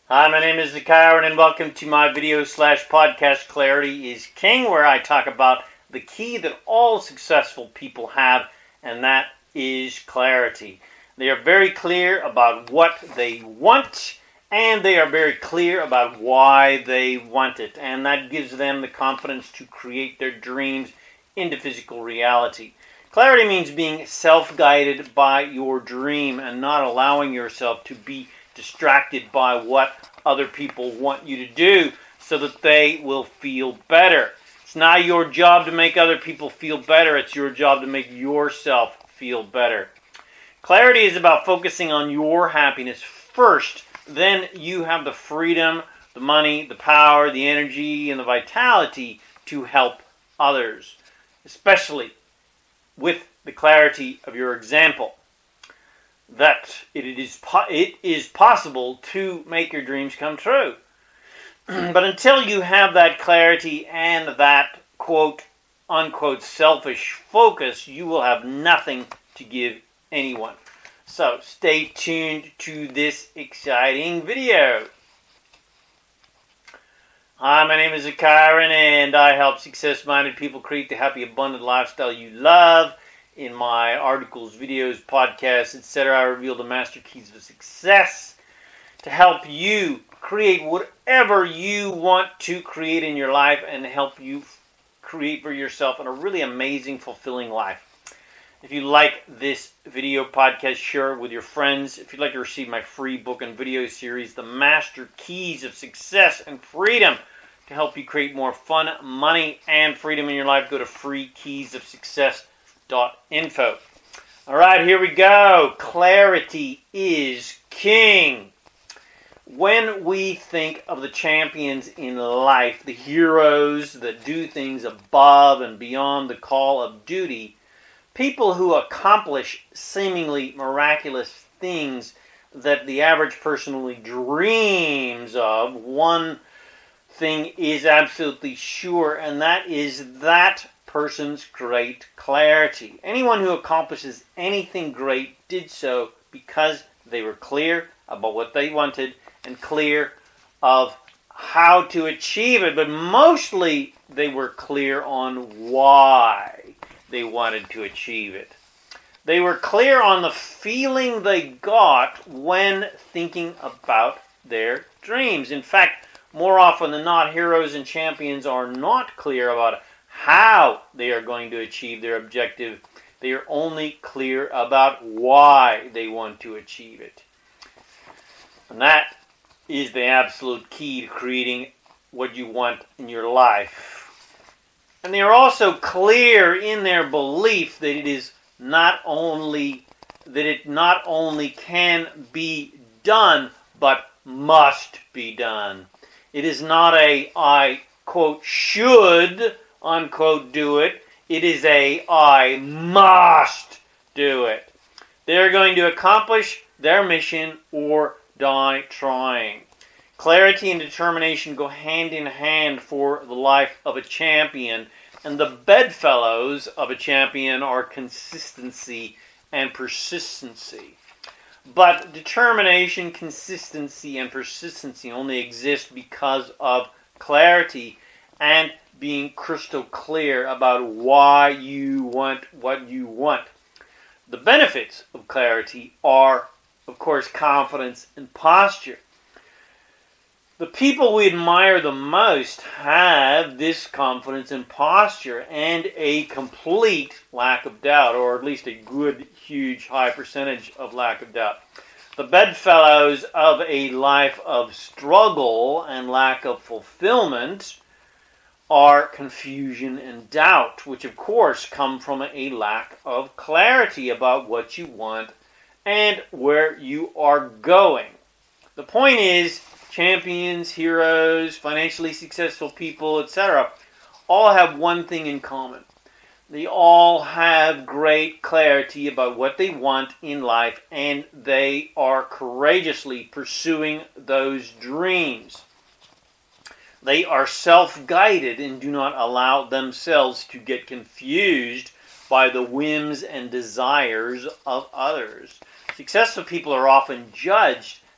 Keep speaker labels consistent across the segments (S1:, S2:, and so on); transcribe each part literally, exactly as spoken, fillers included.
S1: Hi, my name is Kyron, and welcome to my video slash podcast Clarity is King, where I talk about the key that all successful people have, and that is clarity. They are very clear about what they want, and they are very clear about why they want it, and that gives them the confidence to create their dreams into physical reality. Clarity means being self-guided by your dream and not allowing yourself to be distracted by what other people want you to do so that they will feel better. It's not your job to make other people feel better. It's your job to make yourself feel better. Clarity is about focusing on your happiness first. Then you have the freedom, the money, the power, the energy, and the vitality to help others, especially with the clarity of your example. That it is po- it is possible to make your dreams come true. But until you have that clarity and that quote unquote selfish focus, you will have nothing to give anyone. So stay tuned to this exciting video. Hi, my name is Kyron, and I help success-minded people create the happy, abundant lifestyle you love. In my articles, videos, podcasts, et cetera, I reveal the master keys of success to help you create whatever you want to create in your life and help you create for yourself a really amazing, fulfilling life. If you like this video podcast, share it with your friends. If you'd like to receive my free book and video series, The Master Keys of Success and Freedom, to help you create more fun, money, and freedom in your life, go to free keys of success dot info. All right, here we go. Clarity is king. When we think of the champions in life, the heroes that do things above and beyond the call of duty, people who accomplish seemingly miraculous things that the average person only dreams of, one thing is absolutely sure, and that is that person's great clarity. Anyone who accomplishes anything great did so because they were clear about what they wanted and clear of how to achieve it, but mostly they were clear on why they wanted to achieve it. They were clear on the feeling they got when thinking about their dreams. In fact, more often than not, heroes and champions are not clear about how they are going to achieve their objective. They are only clear about why they want to achieve it. And that is the absolute key to creating what you want in your life. And they are also clear in their belief that it is not only that it not only can be done, but must be done. It is not a I quote should unquote do it. It is a I must do it. They're going to accomplish their mission or die trying. Clarity and determination go hand in hand for the life of a champion, and the bedfellows of a champion are consistency and persistency. But determination, consistency, and persistency only exist because of clarity and being crystal clear about why you want what you want. The benefits of clarity are, of course, confidence and posture. The people we admire the most have this confidence and posture and a complete lack of doubt, or at least a good, huge, high percentage of lack of doubt. The bedfellows of a life of struggle and lack of fulfillment are confusion and doubt, which of course come from a lack of clarity about what you want and where you are going. The point is, champions, heroes, financially successful people, et cetera, all have one thing in common. They all have great clarity about what they want in life, and they are courageously pursuing those dreams. They are self-guided and do not allow themselves to get confused by the whims and desires of others. Successful people are often judged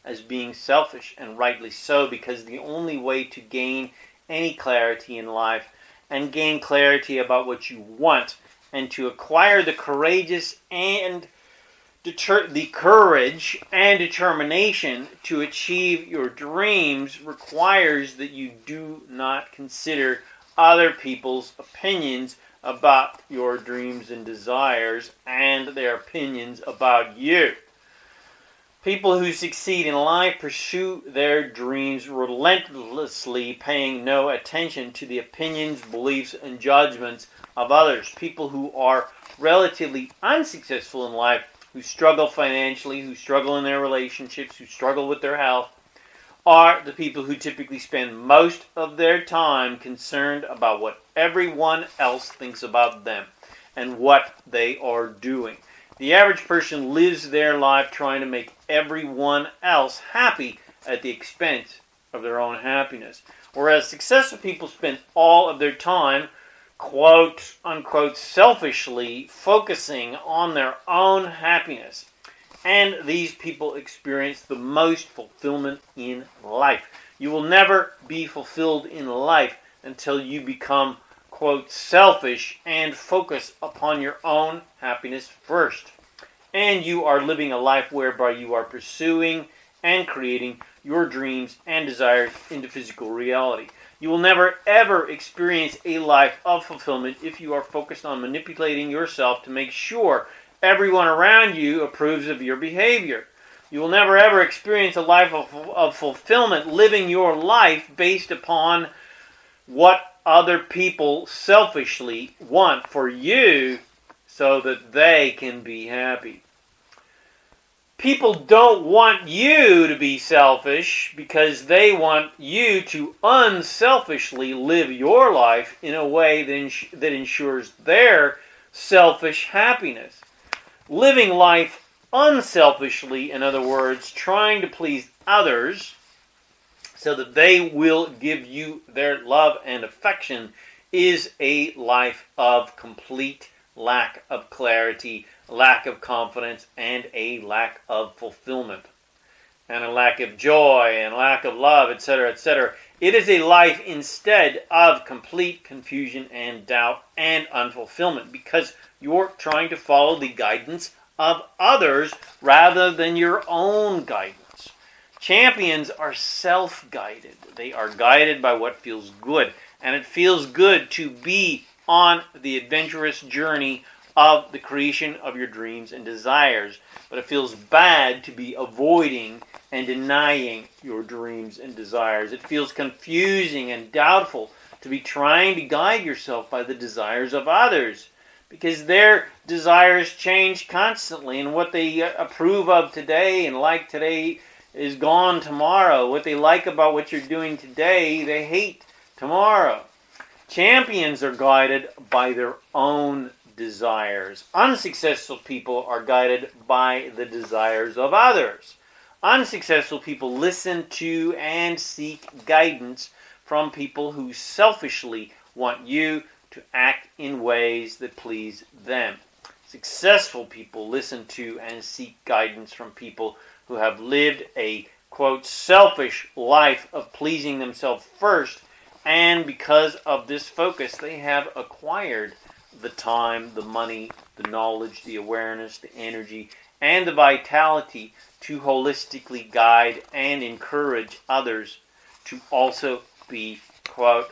S1: as being selfish, and rightly so, because the only way to gain any clarity in life and gain clarity about what you want and to acquire the courageous and deter- the courage and determination to achieve your dreams requires that you do not consider other people's opinions about your dreams and desires and their opinions about you. People who succeed in life pursue their dreams relentlessly, paying no attention to the opinions, beliefs, and judgments of others. People who are relatively unsuccessful in life, who struggle financially, who struggle in their relationships, who struggle with their health, are the people who typically spend most of their time concerned about what everyone else thinks about them and what they are doing. The average person lives their life trying to make everyone else happy at the expense of their own happiness. Whereas successful people spend all of their time, quote, unquote, selfishly focusing on their own happiness. And these people experience the most fulfillment in life. You will never be fulfilled in life until you become, quote, selfish and focus upon your own happiness first. And you are living a life whereby you are pursuing and creating your dreams and desires into physical reality. You will never ever experience a life of fulfillment if you are focused on manipulating yourself to make sure everyone around you approves of your behavior. You will never ever experience a life of, of fulfillment living your life based upon what other people selfishly want for you so that they can be happy. People don't want you to be selfish because they want you to unselfishly live your life in a way that, ins- that ensures their selfish happiness. Living life unselfishly, in other words, trying to please others so that they will give you their love and affection, is a life of complete lack of clarity, lack of confidence, and a lack of fulfillment, and a lack of joy, and lack of love, et cetera, et cetera. It is a life instead of complete confusion and doubt and unfulfillment, because you're trying to follow the guidance of others rather than your own guidance. Champions are self-guided. They are guided by what feels good, and it feels good to be on the adventurous journey of the creation of your dreams and desires, but it feels bad to be avoiding and denying your dreams and desires. It feels confusing and doubtful to be trying to guide yourself by the desires of others, because their desires change constantly, and what they approve of today and like today is gone tomorrow. What they like about what you're doing today, they hate tomorrow. Champions are guided by their own desires. Unsuccessful people are guided by the desires of others. Unsuccessful people listen to and seek guidance from people who selfishly want you to act in ways that please them. Successful people listen to and seek guidance from people who have lived a, quote, selfish life of pleasing themselves first, and because of this focus, they have acquired the time, the money, the knowledge, the awareness, the energy, and the vitality to holistically guide and encourage others to also be, quote,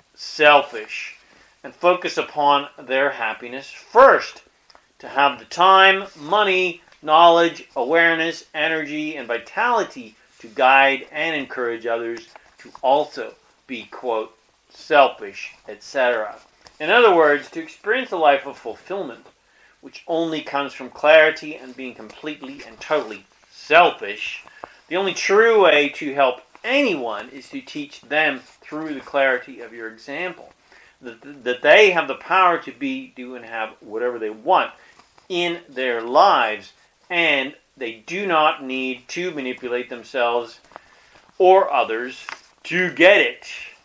S1: selfish and focus upon their happiness first. To have the time, money, knowledge, awareness, energy, and vitality to guide and encourage others to also be, quote, selfish, et cetera. In other words, to experience a life of fulfillment, which only comes from clarity and being completely and totally selfish, the only true way to help anyone is to teach them through the clarity of your example, that, that they have the power to be, do, and have whatever they want in their lives, and they do not need to manipulate themselves or others to get it.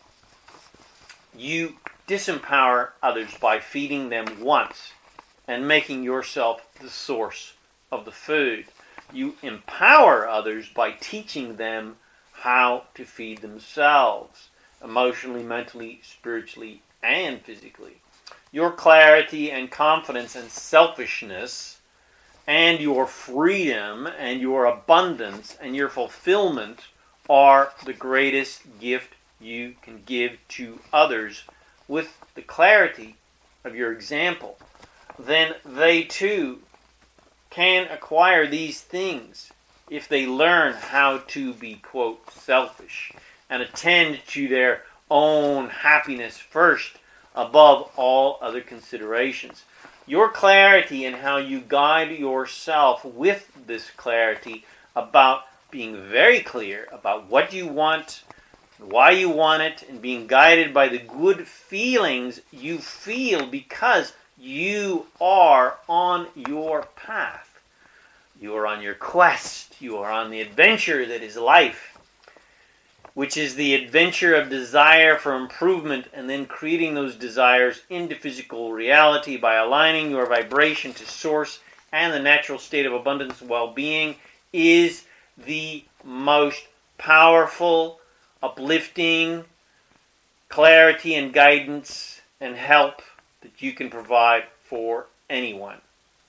S1: You disempower others by feeding them once and making yourself the source of the food. You empower others by teaching them how to feed themselves, emotionally, mentally, spiritually, and physically. Your clarity and confidence and selfishness and your freedom and your abundance and your fulfillment are the greatest gift you can give to others with the clarity of your example. Then they too can acquire these things if they learn how to be, quote, selfish and attend to their own happiness first above all other considerations. Your clarity and how you guide yourself with this clarity about being very clear about what you want, why you want it, and being guided by the good feelings you feel because you are on your path. You are on your quest. You are on the adventure that is life, which is the adventure of desire for improvement and then creating those desires into physical reality by aligning your vibration to source and the natural state of abundance and well-being is the most powerful, uplifting clarity and guidance and help that you can provide for anyone.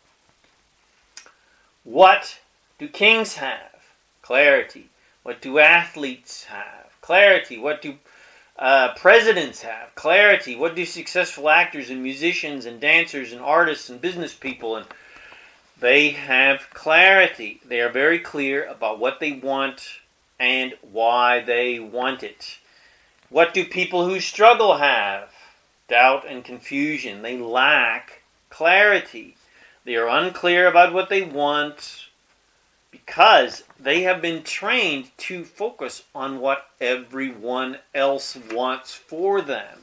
S1: What do kings have? Clarity. What do athletes have? Clarity. What do uh, presidents have? Clarity. What do successful actors and musicians and dancers and artists and business people? And they have clarity. They are very clear about what they want and why they want it. What do people who struggle have? Doubt and confusion. They lack clarity. They are unclear about what they want because they have been trained to focus on what everyone else wants for them.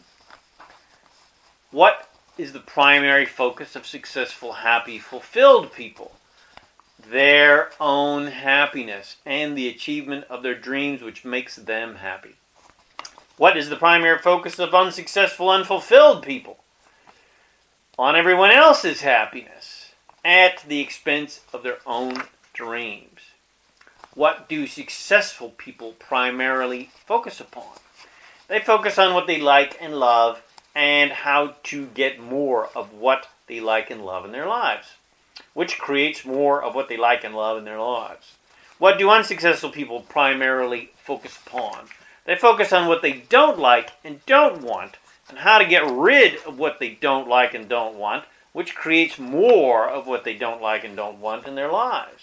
S1: What is the primary focus of successful, happy, fulfilled people? Their own happiness and the achievement of their dreams, which makes them happy. What is the primary focus of unsuccessful, unfulfilled people? On everyone else's happiness at the expense of their own dreams. What do successful people primarily focus upon? They focus on what they like and love and how to get more of what they like and love in their lives, which creates more of what they like and love in their lives. What do unsuccessful people primarily focus upon? They focus on what they don't like and don't want and how to get rid of what they don't like and don't want, which creates more of what they don't like and don't want in their lives.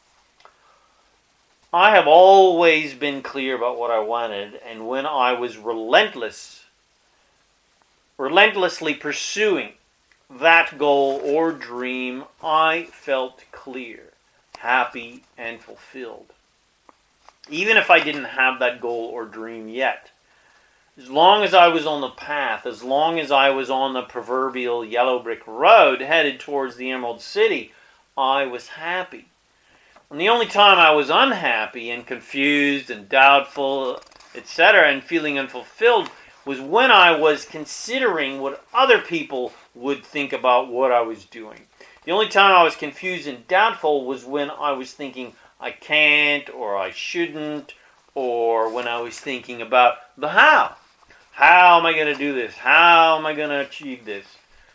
S1: I have always been clear about what I wanted, and when I was relentless, relentlessly pursuing that goal or dream, I felt clear, happy, and fulfilled. Even if I didn't have that goal or dream yet. As long as I was on the path, as long as I was on the proverbial yellow brick road headed towards the Emerald City, I was happy. And the only time I was unhappy and confused and doubtful, et cetera, and feeling unfulfilled was when I was considering what other people would think about what I was doing. The only time I was confused and doubtful was when I was thinking I can't or I shouldn't, or when I was thinking about the how. How am I going to do this? How am I going to achieve this?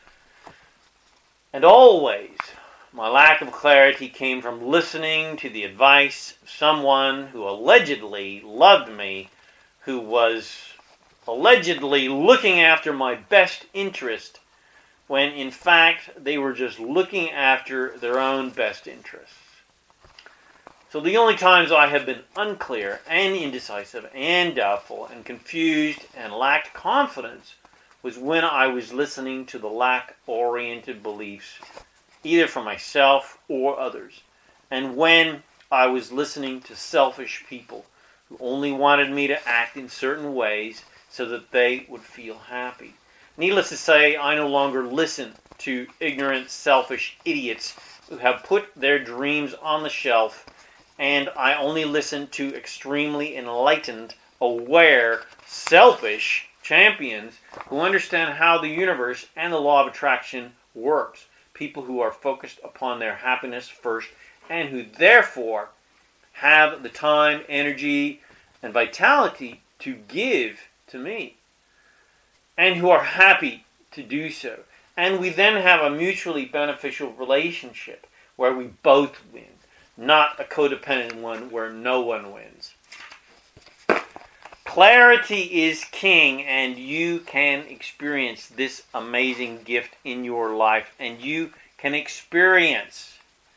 S1: And always, my lack of clarity came from listening to the advice of someone who allegedly loved me, who was allegedly looking after my best interest, when in fact they were just looking after their own best interests. So the only times I have been unclear and indecisive and doubtful and confused and lacked confidence was when I was listening to the lack-oriented beliefs, either for myself or others, and when I was listening to selfish people who only wanted me to act in certain ways so that they would feel happy. Needless to say, I no longer listen to ignorant, selfish idiots who have put their dreams on the shelf, and I only listen to extremely enlightened, aware, selfish champions who understand how the universe and the law of attraction works. People who are focused upon their happiness first and who therefore have the time, energy, and vitality to give to me, and who are happy to do so. And we then have a mutually beneficial relationship where we both win, not a codependent one where no one wins. Clarity is king, and you can experience this amazing gift in your life, and you can experience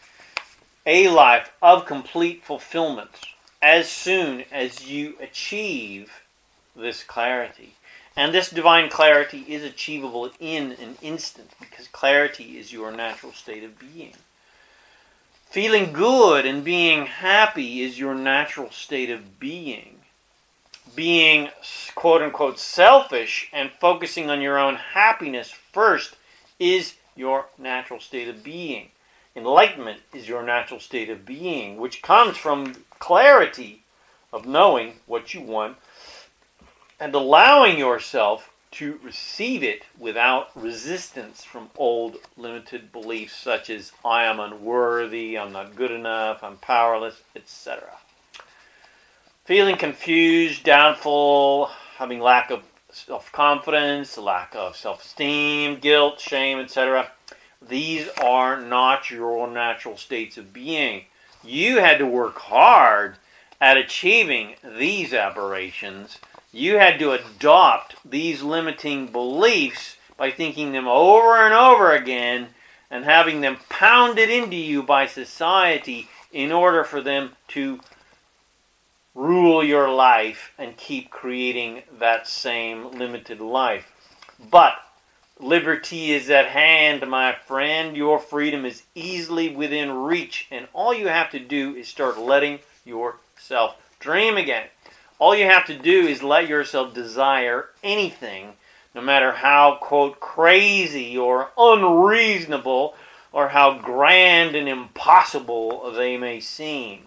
S1: a life of complete fulfillment as soon as you achieve this clarity. And this divine clarity is achievable in an instant, because clarity is your natural state of being. Feeling good and being happy is your natural state of being. Being quote-unquote selfish and focusing on your own happiness first is your natural state of being. Enlightenment is your natural state of being, which comes from clarity of knowing what you want and allowing yourself to receive it without resistance from old limited beliefs such as I am unworthy, I'm not good enough, I'm powerless, et cetera. Feeling confused, doubtful, having lack of self-confidence, lack of self-esteem, guilt, shame, et cetera. These are not your natural states of being. You had to work hard at achieving these aberrations. You had to adopt these limiting beliefs by thinking them over and over again and having them pounded into you by society in order for them to rule your life and keep creating that same limited life. But liberty is at hand, my friend. Your freedom is easily within reach, and all you have to do is start letting yourself dream again. All you have to do is let yourself desire anything, no matter how, quote, crazy or unreasonable or how grand and impossible they may seem.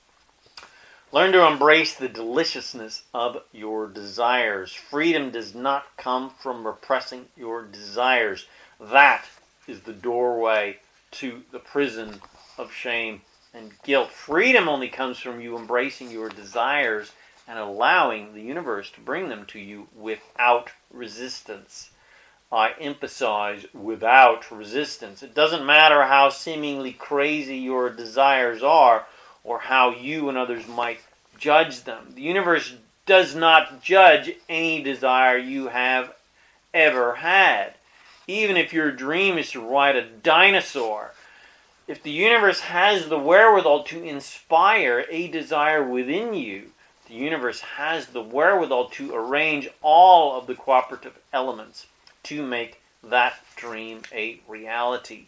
S1: Learn to embrace the deliciousness of your desires. Freedom does not come from repressing your desires. That is the doorway to the prison of shame and guilt. Freedom only comes from you embracing your desires and allowing the universe to bring them to you without resistance. I emphasize without resistance. It doesn't matter how seemingly crazy your desires are or how you and others might judge them. The universe does not judge any desire you have ever had. Even if your dream is to ride a dinosaur, if the universe has the wherewithal to inspire a desire within you, the universe has the wherewithal to arrange all of the cooperative elements to make that dream a reality.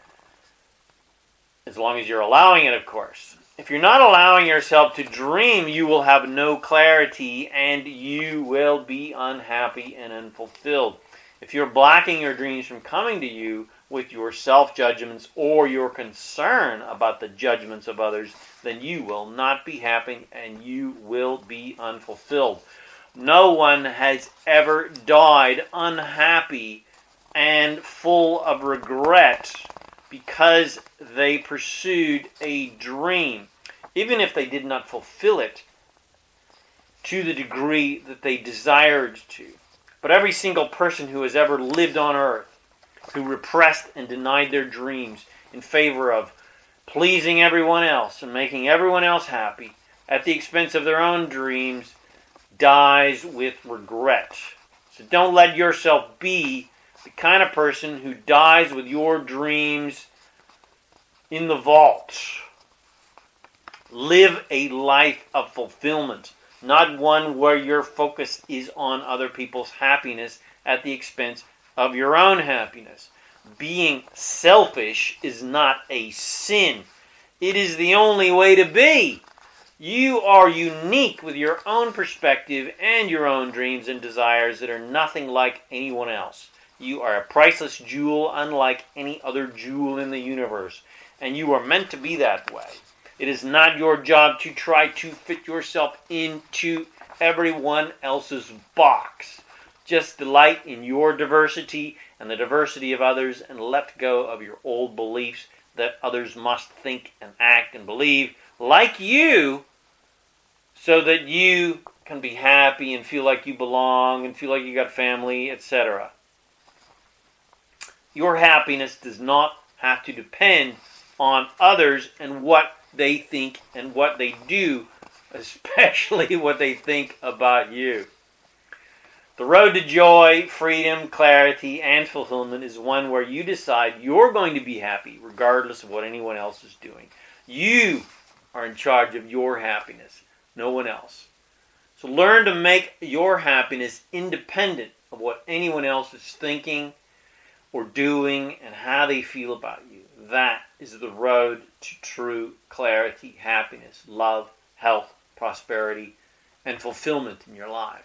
S1: As long as you're allowing it, of course. If you're not allowing yourself to dream, you will have no clarity and you will be unhappy and unfulfilled. If you're blocking your dreams from coming to you with your self-judgments or your concern about the judgments of others, then you will not be happy and you will be unfulfilled. No one has ever died unhappy and full of regret because they pursued a dream, even if they did not fulfill it to the degree that they desired to. But every single person who has ever lived on earth, who repressed and denied their dreams in favor of pleasing everyone else and making everyone else happy at the expense of their own dreams, dies with regret. So don't let yourself be the kind of person who dies with your dreams in the vault. Live a life of fulfillment, not one where your focus is on other people's happiness at the expense of your own happiness. Being selfish is not a sin. It is the only way to be. You are unique with your own perspective and your own dreams and desires that are nothing like anyone else. You are a priceless jewel unlike any other jewel in the universe, and you are meant to be that way. It is not your job to try to fit yourself into everyone else's box. Just delight in your diversity and the diversity of others and let go of your old beliefs that others must think and act and believe like you so that you can be happy and feel like you belong and feel like you got family, et cetera. Your happiness does not have to depend on others and what they think and what they do, especially what they think about you. The road to joy, freedom, clarity, and fulfillment is one where you decide you're going to be happy regardless of what anyone else is doing. You are in charge of your happiness, no one else. So learn to make your happiness independent of what anyone else is thinking or doing and how they feel about you. That is the road to true clarity, happiness, love, health, prosperity, and fulfillment in your life.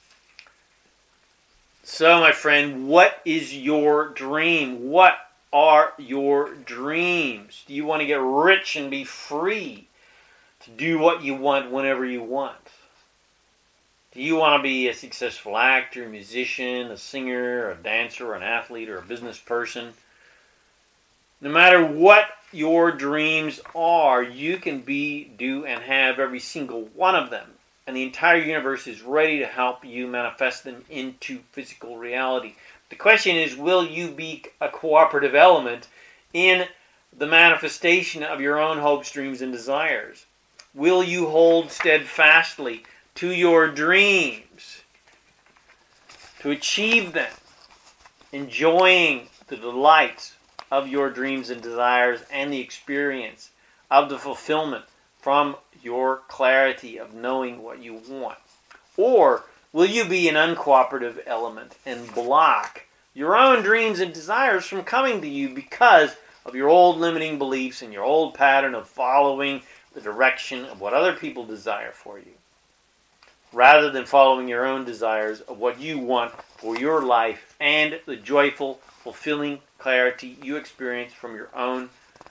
S1: So, my friend, what is your dream? What are your dreams? Do you want to get rich and be free to do what you want whenever you want? Do you want to be a successful actor, musician, a singer, a dancer, an athlete, or a business person? No matter what your dreams are, you can be, do, and have every single one of them. And the entire universe is ready to help you manifest them into physical reality. The question is, will you be a cooperative element in the manifestation of your own hopes, dreams, and desires? Will you hold steadfastly to your dreams to achieve them, enjoying the delights of your dreams and desires and the experience of the fulfillment from your clarity of knowing what you want? Or will you be an uncooperative element and block your own dreams and desires from coming to you because of your old limiting beliefs and your old pattern of following the direction of what other people desire for you, rather than following your own desires of what you want for your life and the joyful, fulfilling clarity you experience from your own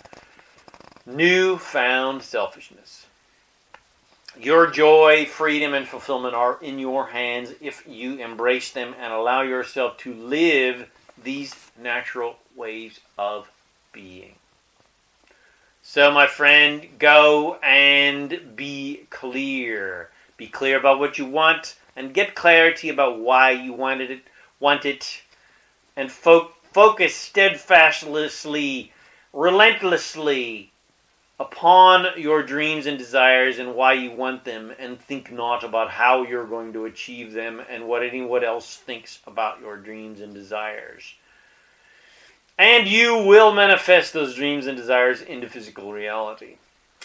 S1: newfound selfishness? Your joy, freedom, and fulfillment are in your hands if you embrace them and allow yourself to live these natural ways of being. So, my friend, go and be clear. Be clear about what you want and get clarity about why you wanted it, want it, and fo- focus steadfastly, relentlessly upon your dreams and desires and why you want them, and think not about how you're going to achieve them and what anyone else thinks about your dreams and desires. And you will manifest those dreams and desires into physical reality.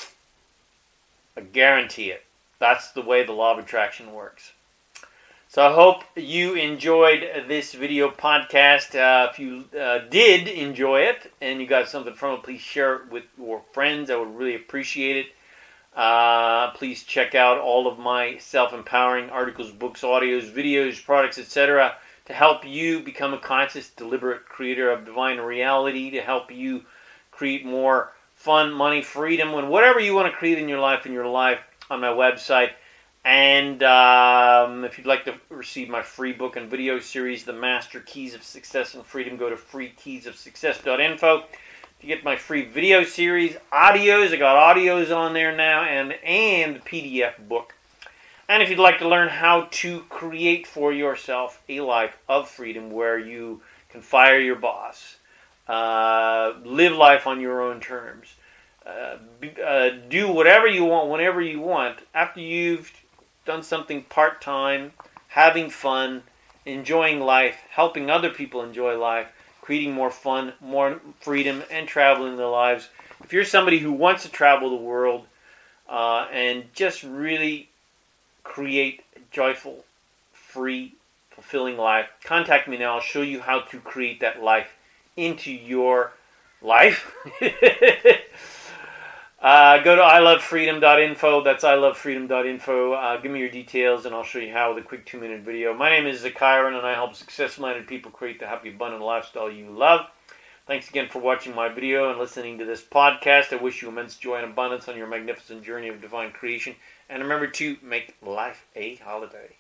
S1: I guarantee it. That's the way the law of attraction works. So I hope you enjoyed this video podcast. Uh, if you uh, did enjoy it and you got something from it, please share it with your friends. I would really appreciate it. Uh, please check out all of my self-empowering articles, books, audios, videos, products, et cetera to help you become a conscious, deliberate creator of divine reality, to help you create more fun, money, freedom, and whatever you want to create in your life, in your life on my website. And um, if you'd like to receive my free book and video series, The Master Keys of Success and Freedom, go to free keys of success dot info to get my free video series, audios. I got audios on there now, and and the P D F book. And if you'd like to learn how to create for yourself a life of freedom where you can fire your boss, uh, live life on your own terms, uh, uh, do whatever you want, whenever you want, after you've done something part-time, having fun, enjoying life, helping other people enjoy life, creating more fun, more freedom, and traveling their lives. If you're somebody who wants to travel the world uh, and just really create a joyful, free, fulfilling life, contact me now. I'll show you how to create that life into your life. Uh, go to I love freedom dot info. That's I love freedom dot info. Uh, give me your details, and I'll show you how with a quick two-minute video. My name is Zakiran, and I help success-minded people create the happy, abundant lifestyle you love. Thanks again for watching my video and listening to this podcast. I wish you immense joy and abundance on your magnificent journey of divine creation. And remember to make life a holiday.